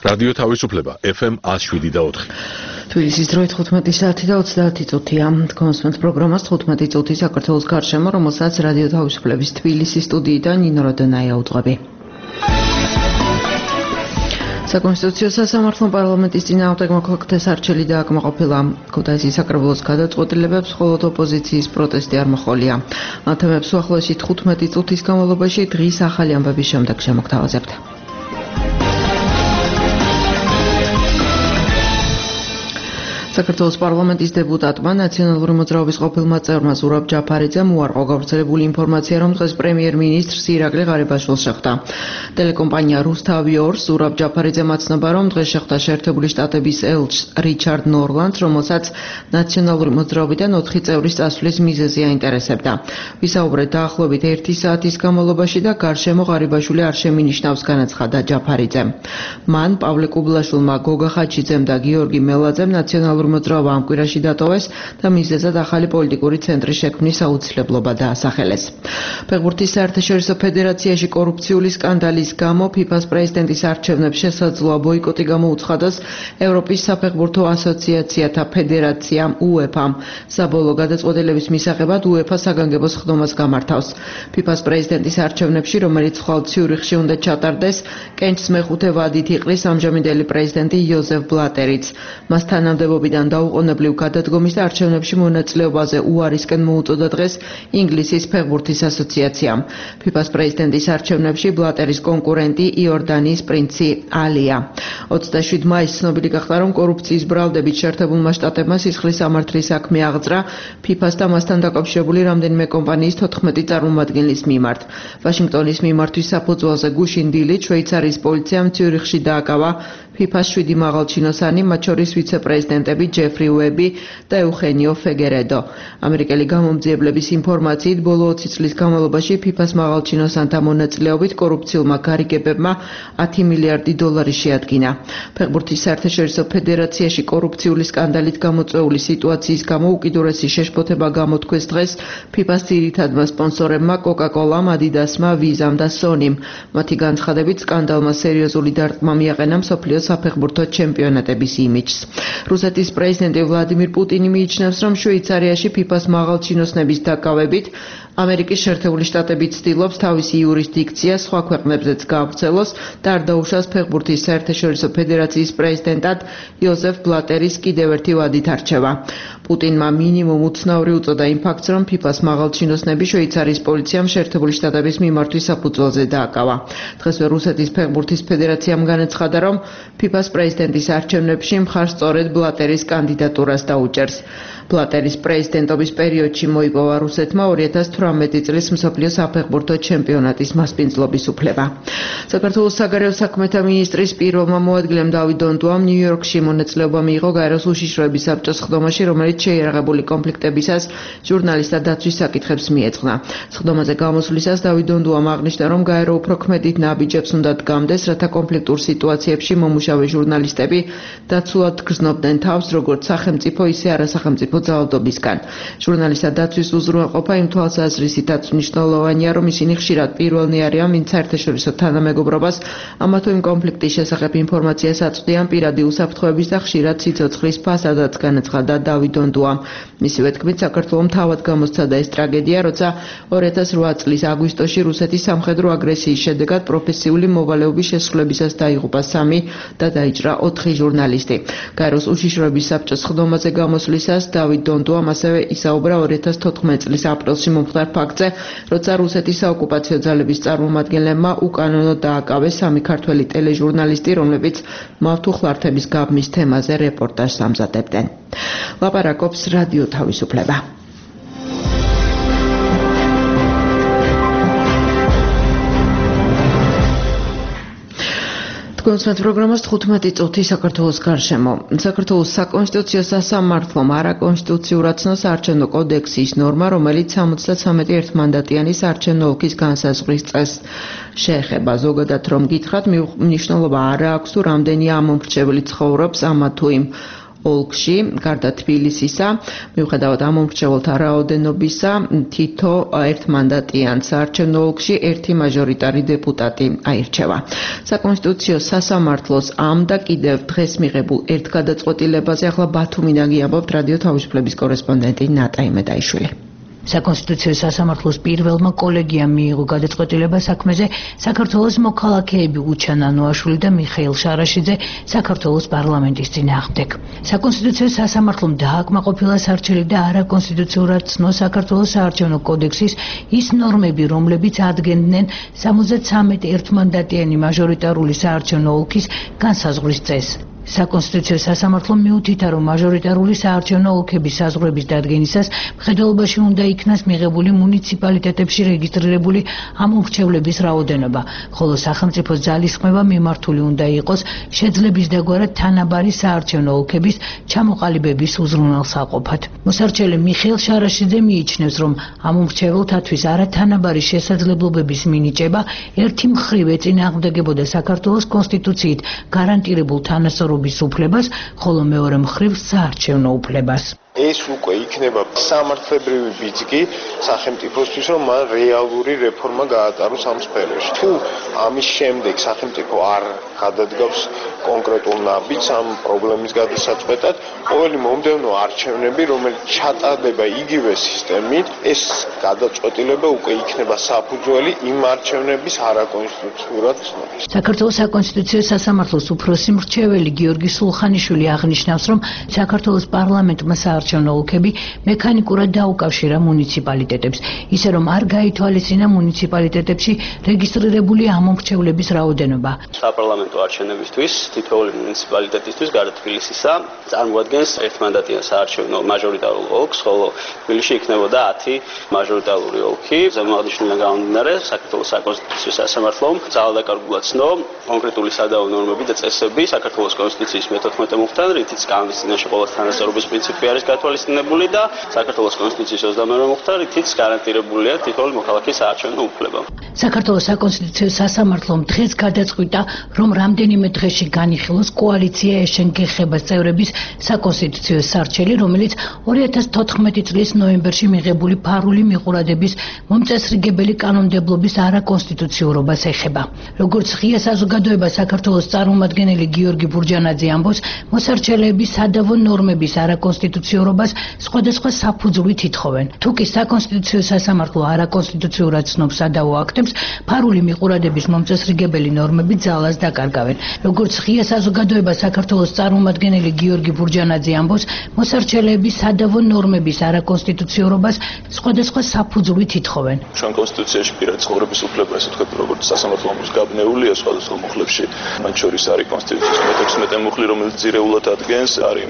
რადიო თავისუფლება FM 107.4. თბილისის დროით 15 საათი და 30 წუთია. კონსმენთ პროგრამას 15 წუთი საქართველოს გარშემო, რომელსაც რადიო თავისუფლების თბილისის სტუდიიდან ნინო როდონაია უძღვები. საკონსტიტუციო სასამართლო პარლამენტის წინააღმდეგ მოქალაქეთა სარჩელი დააკმაყოფილა. ქუთაისის საკრებულოს გადაწყვეტილებებს მხოლოდ ოპოზიციის პროტესტი არ მოჰყოლია. ამ თემებს უახლოესი 15 წუთის განმავლობაში დღის ახალი ამბების შემდეგ შემოგთავაზებთ. საქართველოს პარლამენტის დეპუტატმა ნაციონალური მოძრაობის ყოფილმა წევრმა ზურაბ ჯაფარიძემ უარყო გავრცელებული ინფორმაცია, რომ დღეს პრემიერ-მინისტრს ირაკლი ღარიბაშვილს შეხვდა. ტელეკომპანია რუსთავი 2-ს ზურაბ ჯაფარიძემ აცნობა, რომ დღეს შეხვდა შეერთებული შტატების ელჩს რიჩარდ ნორლანდს, რომელსაც ნაციონალური მოძრაობიდან 4 წევრის წასვლის მიზეზი აინტერესებდა. ვისაუბრეთ დაახლოებით 1 საათის განმავლობაში და გარშემო ღარიბაშვილი არ შემინიშნავს, განაცხადა ჯაფარიძემ. მან პავლე კუბლაშვილმა, გოგა ხაჩიძემ და გიორგი მელაძემ ნაციონალური მოძრაობა ამ კვირაში დატოვეს და მიზეზად ახალი პოლიტიკური ცენტრის შექმნის აუცილებლობა დაასახელეს. ფეხბურთის საერთაშორისო ფედერაციაში კორუფციული სკანდალის გამო ფიფას პრეზიდენტის არჩევნებს შესაძლოა ბოიკოტი გამოუცხადოს ევროპის საფეხბურთო ასოციაციათა ფედერაციამ UEFA-მ. საბოლოო გადაწყვეტილების მისაღებად UEFA საგანგებო სხდომას გამართავს. ფიფას პრეზიდენტის არჩევნებში, რომელიც ხვალ ციურიხში უნდა ჩატარდეს, კენჭს მეხუთე ვადით იყრის ამჟამინდელი პრეზიდენტი იოზეფ ბლატერიც. მას თანამდებობიდან დაუყოვნებლივ გადადგომის და არჩევნებში მონაწილეობაზე უარისკენ მოუწოდა დღეს ინგლისის ფეხბურთის ასოციაციამ. ფიფას პრეზიდენტის არჩევნებში ბლატერის კონკურენტი იორდანიის პრინცი ალია. 27 მაისს ცნობილი გახდა, რომ კორუფციის ბრალდებით შეერთებულმა შტატებმა სისხლის სამართლის საქმე აღძრა ფიფას და მასთან დაკავშირებული რამდენიმე კომპანიის 14 წარმომადგენლის მიმართ. ვაშინგტონის მიმართვის საფუძველზე გუშინ დილით შვეიცარიის პოლიციამ ციურიხში დააკავა ფიფას 7 მაღალჩინოსანი, მათ შორის ვიცე-პრეზიდენტები ჯეფრი უები და ეუხენიო ფეგერედო. ამერიკელი გამომძიებლების ინფორმაციით, ბოლო 20 წლის განმავლობაში ფიფას მაღალჩინოსანთა მონაწილეობით კორუფციულმა გარიგებებმა 10 მილიარდი დოლარი შეადგინა. ფეხბურთის საერთაშორისო ფედერაციაში კორუფციული სკანდალით გამოწვეული სიტუაციის გამო უკიდურესი შეშფოთება გამოთქვეს დღეს ფიფას ძირითადმა სპონსორებმა კოკა-კოლამ, ადიდასმა, ვიზამ და სონიმ. მათი განცხადებით, სკანდალმა სერიოზული დარტყმა მიაყენა მსოფლიო საფეხბურთო ჩემპიონატების იმიჯს. რუსეთის პრეზიდენტი ვლადიმირ პუტინი მიიჩნევს, რომ შვეიცარიაში ფიფას მაღალჩინოსნების დაკავებით ამერიკის შეერთებული შტატები ცდილობს თავისი იურისდიქცია სხვა ქვეყნებზეც გაავრცელოს და არ დაუშვას ფეხბურთის საერთაშორისო ფედერაციის პრეზიდენტად იოზეფ ბლატერის კიდევ ერთი ვადით არჩევა. პუტინმა მინიმუმ უცნაური უწოდა იმ ფაქტს, რომ ფიფას მაღალჩინოსნები შვეიცარიის პოლიციამ შეერთებული შტატების მიმართვის საფუძველზე დააკავა. დღესვე რუსეთის ფეხბურთის ფედერაციამ განაცხადა, რომ ფიფას პრეზიდენტის არჩევნებში მხარს სწორედ ბლატერის კანდიდატურას დაუჭერს. ბლატერის პრეზიდენტობის პერიოდში მოიპოვა რუსეთმა 2018 წლის მსოფლიო საფეხბურთო ჩემპიონატის მასპინძლობის უფლება. საქართველოს საგარეო საქმეთა მინისტრის პირველმა მოადგილემ დავით დონტუამ ნიუ-იორკში მონაწილეობა მიიღო გაეროს უშიშროების საბჭოს სხდომაში, რომელიც შეიარაღებული კონფლიქტებისას ჟურნალისტთა დაცვის საკითხებს მიეძღვნა. სხდომაზე გამოსვლისას დავით დონტუამ აღნიშნა, რომ გაერო უფრო ქმედით ნაბიჯებს უნდა დგამდეს, რათა კონფლიქტურ სიტუაციებში მომუშავე ჟურნალისტები დაცულად გრძნობდნენ თავს, როგორც სახელმწიფო, ისე არასახელმწიფო ძალადობისგან. ჟურნალისტთა დაცვის უზრუნველყოფა იმ თვალსაზრისითაც მნიშვნელოვანია, რომ ისინი ხშირად პირველნი არიან, ვინც საერთაშორისო თანამეგობრობას ამა თუ იმ კონფლიქტის შესახებ ინფორმაციას აწვდიან პირადი უსაფრთხოების და ხშირად სიცოცხლის ფასადაც, განაცხადა დავით დონტუამ. მისივე თქმით, საქართველომ თავად გამოსცადა ეს ტრაგედია, როცა 2008 წლის აგვისტოში რუსეთის სამხედრო აგრესიის შედეგად პროფესიული მოვალეობის შესრულებისას დაიღუპა 3 და დაიჭრა 4 ჟურნალისტი. გაეროს უშიშროების საბჭოს სხდომაზე გამოსვლისას დავით დონტუამ ასევე ისაუბრა 2014 წლის აპრილში მომხდარ ფაქტზე, როცა რუსეთის საოკუპაციო ძალების წარმომადგენლებმა უკანონოდ დააკავეს 3 ქართველი ტელეჟურნალისტი, რომლებიც მავთუხლართების გაბმის თემაზე რეპორტაჟს ამზადებდნენ. ლაპარაკობს რადიო თავისუფლება. კონსმენთ პროგრამას 15 წუთი საქართველოს გარშემო. საქართველოს საკონსტიტუციო სასამართლომ არაკონსტიტუციურად ცნოს საარჩევნო კოდექსის ნორმა, რომელიც 73 ერთმანდატიანი საარჩევნო ოლქის განსაზღვრის წესს შეეხება. ზოგადად რომ გითხრათ, მნიშვნელობა არ აქვს თუ რამდენი ამომრჩეველი ცხოვრობს ამა თუ იმ ოლქში, გარდა თბილისისა, მიუხედავად ამომრჩეველთა რაოდენობისა, თითო ერთმანდატიან საარჩევნო ოლქში ერთი მაჟორიტარი დეპუტატი აირჩევა. საკონსტიტუციო სასამართლოს ამ და კიდევ დღეს მიღებულ ერთ გადაწყვეტილებაზე ახლა ბათუმიდან გიამბობთ რადიო თავისუფლების კორესპონდენტი ნატა იმედაიშვილი. საკონსტიტუციო სასამართლოს პირველმა კოლეგიამ მიიღო გადაწყვეტილება საქმეზე საქართველოს მოქალაქეები უჩან ანუაშვილი და მიხეილ შარაშიძე საქართველოს პარლამენტის წინააღმდეგ. საკონსტიტუციო სასამართლომ დააკმაყოფილა სარჩელი და არაკონსტიტუციურად ცნო საქართველოს საარჩევნო კოდექსის ის ნორმები, რომლებიც ადგენდნენ 73 ერთმანდატიანი მაჟორიტარული საარჩევნო ოლქის განსაზღვრის წესს. საკონსტიტუციო სასამართლომ მიუთითა, რომ მაჟორიტარული საარჩევნო ოლქების საზღვრების დადგენისას მხედველობაში უნდა იქნას მიღებული მუნიციპალიტეტებში რეგისტრირებული ამომრჩევლების რაოდენობა, ხოლო სახელმწიფოს ძალისხმევა მიმართული უნდა იყოს შეძლების დაგვარად თანაბარი საარჩევნო ოლქების ჩამოყალიბების უზრუნველსაყოფად. მოსარჩელი მიხეილ შარაშიძე მიიჩნევს, რომ ამომრჩეველთათვის არათანაბარი შესაძლებლობების მინიჭება ერთი მხრივ ეწინააღმდეგებოდა საქართველოს კონსტიტუციით გარანტირებულ თანასწორ უფლებას, ხოლო მეორე მხრივ საარჩევნო უფლებას. ეს უკვე იქნება სამართლებრივი ბიძგი სახელმწიფოსთვის, რომ მან რეალური რეფორმა გაატაროს ამ სფეროში. თუ ამის შემდეგ სახელმწიფო არ გადადგავს კონკრეტულ ნაბიჯს ამ პრობლემის გადასაწყვეტად, ყოველი მომდევნო არჩევნები, რომელიც ჩატარდება იგივე სისტემით, ეს გადაწყვეტილება უკვე იქნება საფუძველი იმ არჩევნების არაკონსტიტუციურად ცნობის. საქართველოს საკონსტიტუციო სასამართლოს უფროსი მრჩეველი გიორგი სულხანიშვილი აღნიშნავს, რომ საქართველოს პარლამენტმა საარჩევნო ოლქები მექანიკურად დაუკავშირა მუნიციპალიტეტებს, ისე რომ არ გაითვალისწინა მუნიციპალიტეტებში რეგისტრირებული ამომრჩევლების რაოდენობა. საპარლამენტო არჩევნებისთვის თითოეული მუნიციპალიტეტისთვის გარდა თბილისისა წარმოადგენს ერთმანდატიან საარჩევნო მაჟორიტარულ ოლქს, ხოლო თბილისში იქნებოდა 10 მაჟორიტარული ოლქი. ზემოაღნიშნულიდან გამომდინარე, საქართველოს საკონსტიტუციო სასამართლომ ძალადაკარგულად ცნო კონკრეტული სადავო ნორმები და წესები საქართველოს კონსტიტუციის მე-14 მუხთან, რითიც კანონის წინაშე ყოველთა თანასწორობის პრინციპი არის გათვალისწინებული და საქართველოს კონსტიტუციის 22 მუხთან, რითიც გარანტირებულია თითოეული მოქალაქის საარჩევნო უფლება. საქართველოს საკონსტიტუციო სასამართლომ დღეს გადაწყვიტა, რომ რამდენიმე დღეში განიხილოს კოალიცია ეშენგეხებას წევრების საკონსტიტუციო სარჩელი, რომელიც 2014 წლის ნოემბერში მიღებული ფარული მიყურადების მომწესრიგებელი კანონმდებლობის არაკონსტიტუციურობას ეხება. როგორც ღია საზოგადოება საქართველოს წარმომადგენელი გიორგი ბურჯანაძე ამბობს, მოსარჩელეები სადავო ნორმების არაკონსტიტუციურობას სხვადასხვა საფუძვლით ითხოვენ. თუკი საკონსტიტუციო სასამართლო არაკონსტიტუციურად ცნობს სადავო აქტებს, ფარული მიყურადების მომწესრიგებელი ნორმები ძალას დაკარგავენ. როგორც ღია საზოგადოება საქართველოს წარმომადგენელი გიორგი ბურჯანაძე ამბობს, მოსარჩელეები სადავო ნორმების არაკონსტიტუციურობას სხვადასხვა საფუძვლით ითხოვენ. ჩვენ კონსტიტუციაში პირადი ცხოვრების უფლება, ესე ვთქვათ, როგორც სასამართლო გაბნეულია სხვადასხვა მუხლებში. მათ შორის არის კონსტიტუციის მე-16 მუხლი, რომელიც ძირეულად ადგენს, არის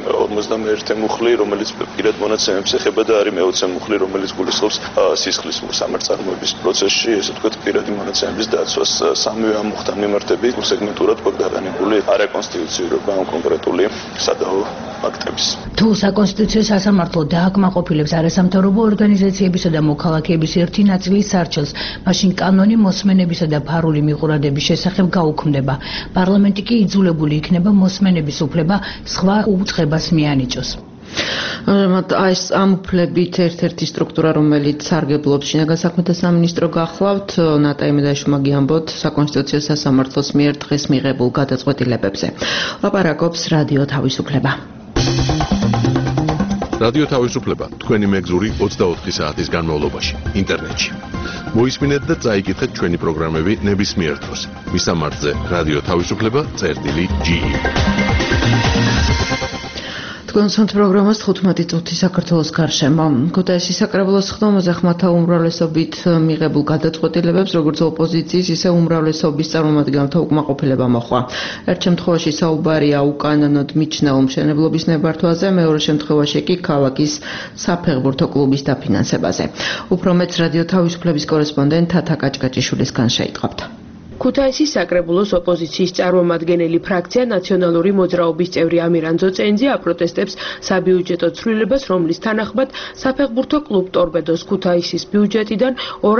51 მუხლი, რომელიც პირად მონაცემებს ეხება და არის მე-20 მუხლი, რომელიც გულისხმობს სისხლის სამართალმოების პროცესში, ესე ვთქვათ, პირადი მონაცემების დაცვას. სამივე ამ მუხთან მიმართებით სეგმენტურად გვაქვს დაგანებული არაკონსტიტუციურობა ამ კონკრეტული სადავო აქტების. თუ საკონსტიტუციო სასამართლო დააკმაყოფილებს არასამთავრობო ორგანიზაციებისა და მოქალაქეების ერთი ნაწილის სარჩელს, მაშინ კანონი მოსმენებისა და ფარული მიყურადების შესახებ გაუქმდება. პარლამენტი კი იძულებული იქნება მოსმენების უფლება სხვა უწყებას მიანიჭოს. ეს ამ უფლებით ერთ-ერთი სტრუქტურა, რომელიც სარგებლობს შინაგან საქმეთა სამინისტრო გახლავთ, ნატა იმედაიშვილმა გიამბოთ საკონსტიტუციო სასამართლოს მიერ დღეს მიღებულ გადაწყვეტილებებზე. ლაპარაკობს რადიო თავისუფლება. რადიო თავისუფლება თქვენი მეგზური 24 საათის განმავლობაში ინტერნეტში. მოისმინეთ და წაიკითხეთ ჩვენი პროგრამები ნებისმიერ დროს. მისამართზე რადიო თავისუფლება.ge. თქვენს პროგრამას 15 წუთი საქართველოს გარშემო. ქუთაისის საკრებულოს ხდომაზე ხმათა უმრავლესობით მიღებულ გადაწყვეტილებებს, როგორც ოპოზიციის, ისე უმრავლესობის წარმომადგენელთა უკმაყოფილება მოჰყვა. ერთ შემთხვევაში საუბარია უკანონოდ მიჩნეულ მშენებლობის ნებართვაზე, მეორე შემთხვევაში კი ქალაქის საფეხბურთო კლუბის დაფინანსებაზე. უფრო მეტს რადიო თავისუფლების კორესპონდენტ თათა კაჭკაჭიშვილისგან შეიტყობთ. ქუთაისის საკრებულოს ოპოზიციის წარმომადგენელი ფრაქცია ნაციონალური მოძრაობის წევრი ამირან ძოწენიძე აპროტესტებს საბიუჯეტო ცვლილებას, რომლის თანახმად საფეხბურთო კლუბ ტორპედოს ქუთაისის ბიუჯეტიდან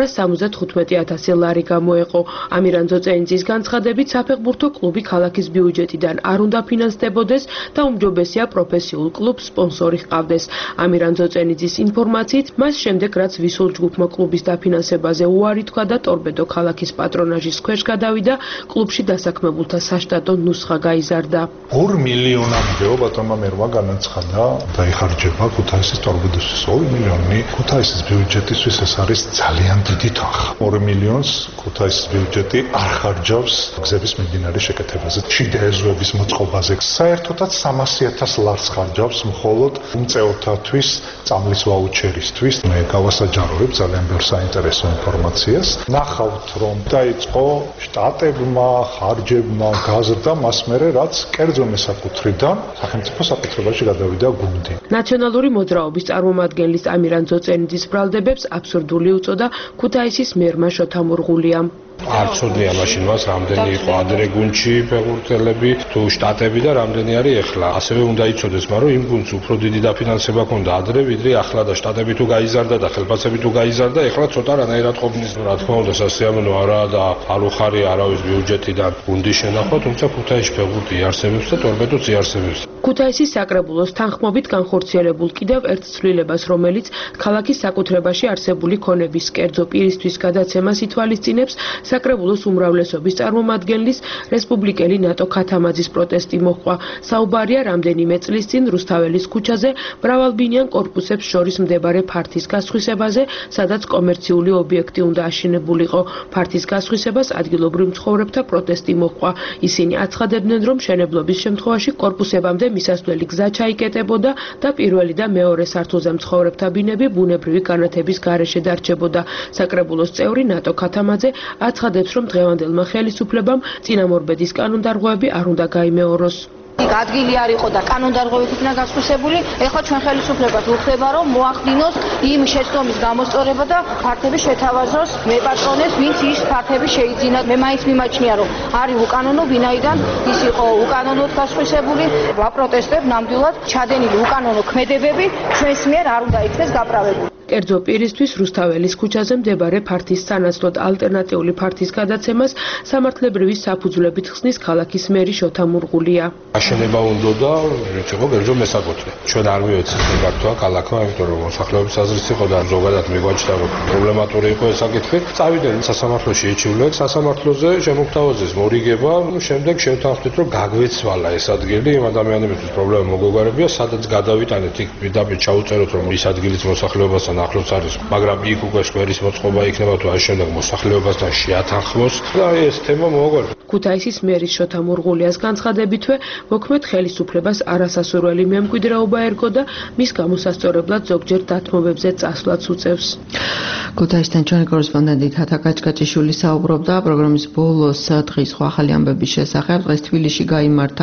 275,000 ლარი გამოეყო. ამირან ძოწენიძის განცხადებით, საფეხბურთო კლუბი ქალაქის ბიუჯეტიდან არ უნდა ფინანსდებოდეს და უმჯობესია პროფესიულ კლუბს სპონსორი ჰყავდეს. ამირან ძოწენიძის ინფორმაციით, მას შემდეგ რაც ვისულ ჯგუფმა კლუბის დაფინანსებაზე უარი თქვა და ტორპედო ქალაქის პატრონაჟის ქვეშ გადავიდა, კლუბში დასაქმებულთა საშტატო ნუსხა გაიზარდა. 2 მილიონამდე ბატონმა მერმა განაცხადა დაიხარჯება ქუთაისის ტორპედოსთვის 2 მილიონი ქუთაისის ბიუჯეტისთვის ეს არის ძალიან დიდი თანხა. 2 მილიონს ქუთაისის ბიუჯეტი არ ხარჯავს გზების მიმდინარე შეკეთებაზე, შიდა ეზოების მოწყობაზე. საერთოდაც 300,000 ლარს ხარჯავს მხოლოდ უმწევრთათვის წამლის ვაუჩერისთვის. მე გავასაჯაროებ ძალიან ბევრ საინტერესო ინფორმაციას. ნახავთ რომ დაიწყო შტატებმა, ხარჯებმა გაზრდა მას მერე რაც კერძო მესაკუთრიდან სახელმწიფო საკუთრებაში გადავიდა გუნდი. ნაციონალური მოძრაობის წარმომადგენლის ამირან ძოწენიძის ბრალდებებს აბსურდული უწოდა ქუთაისის მერმა შოთა მურღულიამ. არ ცოდნია მაშინ მას რამდენი იყო ადრე გუნდში ფეხბურთელები თუ შტატები და რამდენი არის ახლა. ასევე უნდა იცოდეს, მაგრამ იმ გუნდს უფრო დიდი დაფინანსება ჰქონდა ადრე, ვიდრე ახლა და შტატები თუ გაიზარდა და ხელფასები თუ გაიზარდა, ახლა ცოტა რანაირად ყოფნის. რა თქმა უნდა, სასიამოვნო არაა და არ უხარია არავის ბიუჯეტიდან გუნდის შენახვა, თუმცა ქუთაისში ფეხბურთი იარსებებს და ტორპედოც იარსებებს. ქუთაისის საკრებულოს თანხმობით განხორციელებულ კიდევ ერთ ცვლილებას, რომელიც ქალაქის საკუთრებაში არსებული ქონების კერძო პირისთვის გადაცემას ითვალისწინებს, საკრებულოს უმრავლესობის წარმომადგენლის რესპუბლიკელი ნატო ქათამაძის პროტესტი მოჰყვა. საუბარია რამდენიმე წლის წინ რუსთაველის ქუჩაზე მრავალბინიან კორპუსებს შორის მდებარე ფართის გასხვისებაზე, სადაც კომერციული ობიექტი უნდა აშენებულიყო. ფართის გასხვისებას ადგილობრივ მცხოვრებთა პროტესტი მოჰყვა. ისინი აცხადებდნენ, რომ მშენებლობის შემთხვევაში კორპუსებამდე მისასვლელი გზა ჩაიკეტებოდა და პირველი და მეორე სართულზე მცხოვრებთა ბინები ბუნებრივი განათების გარეშე დარჩებოდა. საკრებულოს წევრი ნატო ქათამაძე აცხადებს, რომ დღევანდელმა ხელისუფლებამ წინამორბედის კანონდარღვევები არ უნდა გაიმეოროს. ადგილი არ იყო და კანონდარღვევით იქნა გასხვისებული. ეხლა ჩვენ ხელისუფლებას ვუხდება, რომ მოახდინოს იმ შეცდომის გამოსწორება და ფართები შეთავაზოს მეპატრონეს, ვინც ის ფართები შეიძინა. მე მაინც მიმაჩნია, რომ არის უკანონო, ვინაიდან ის იყო უკანონოდ გასხვისებული. ვაპროტესტებ ნამდვილად ჩადენილი უკანონო ქმედებები ჩვენს მიერ არ უნდა იქნეს გაправებული. კერძო პირისთვის რუსთაველის ქუჩაზე მდებარე ფართის სანაცვლოდ ალტერნატიული ფართის გადაცემას სამართლებრივი საფუძვლებით ხსნის ქალაქის მერი შოთა მურღულია. აშენება უნდა და იყო კერძო მესაკუთრე. ჩვენ არ მივეცეთ მართვა ქალაქმა, იმიტომ რომ მოსახლეობის აზრიც იყო და ზოგადად მიგვაჩნდა რომ პრობლემატური იყო ეს საკითხი. წავიდნენ სასამართლოში ეჩივლეს, სასამართლოზე შემოგთავაზეს მორიგება, შემდეგ შევთანხმდით რომ გაგვეცვალა ეს ადგილი იმ ადამიანებისთვის პრობლემა მოგოგვარებია, სადაც გადავიტანეთ იქ პირდაპირ ჩაუწეროთ რომ ის ადგილიც მოსახლეობასთან ახლოს არის, მაგრამ იქ უკვე სკვერის მოწყობა იქნება თუ არ შემდეგ მოსახლეობასთან შეათანხმოს და ეს თემა მოაგვარდა. ქუთაისის მერის შოთა მურღულიას განცხადებითვე მოქმედ ხელისუფლებას არასასურველი მემკვიდრეობა ერგო და მის გამოსასწორებლად ზოგჯერ დათმობებზე წასვლაც უწევს. ქუთაისთან ჩვენი კორესპონდენტი თათა კაჭკაჭიშვილი საუბრობდა პროგრამის ბოლოს დღის ახალი ამბების შესახებ. დღეს თბილისში გაიმართა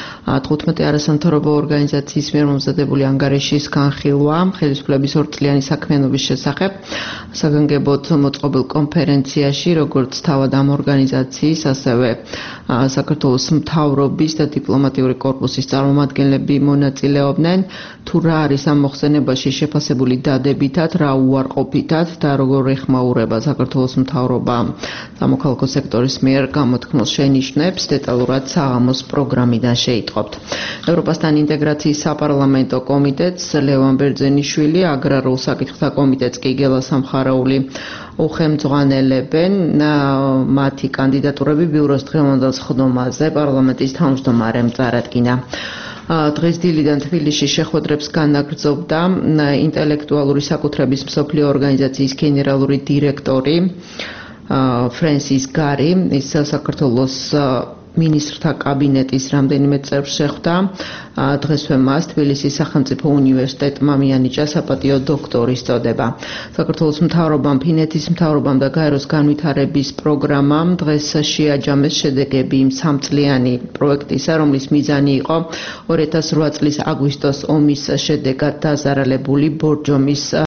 15 არასამთავრობო ორგანიზაციის მიერ მომზადებული ანგარიშის განხილვა ხელისუფლების ორწლიანი საქმიანობის შესახებ. საგანგებოდ მოწყობილ კონფერენციაში, როგორც თავად ამ ორგანიზაციის, ასევე საქართველოს მთავრობის და დიპლომატიური კორპუსის წარმომადგენლები მონაწილეობდნენ. თუ რა არის ამ მოხსენებაში შეფასებული დადებითად, რა უარყოფითად და როგორ ეხმაურება საქართველოს მთავრობა სამოქალაქო სექტორის მიერ გამოთქმულ შენიშვნებს, დეტალურად საღამოს პროგრამიდან შეიტყობთ. ევროპასთან ინტეგრაციის საპარლამენტო კომიტეტს ლევან ბერძენიშვილი, აგრარულ საკითხთა კომიტეტს კი გელა სამხარაული უხელმძღვანელებენ. მათი კანდიდატურები ბიუროს დღევანდელ სხდომაზე პარლამენტის თავმჯდომარემ წარადგინა. დღეს დილიდან თბილისში შეხვედრებს განაგრძობდა ინტელექტუალური საკუთრების მსოფლიო ორგანიზაციის გენერალური დირექტორი ფრენსის გარი. ის საქართველოს მინისტრთა კაბინეტის რამდენიმე წევრს შეხვდა. დღესვე მას თბილისის სახელმწიფო უნივერსიტეტმა მიანიჭა საპატიო დოქტორის წოდება. საქართველოს მთავრობამ, ფინეთის მთავრობამ და გაეროს განვითარების პროგრამამ დღეს შეაჯამეს შედეგები იმ 3-წლიანი პროექტისა, რომლის მიზანი იყო 2008 წლის აგვისტოს ომის შედეგად დაზარალებული ბორჯომის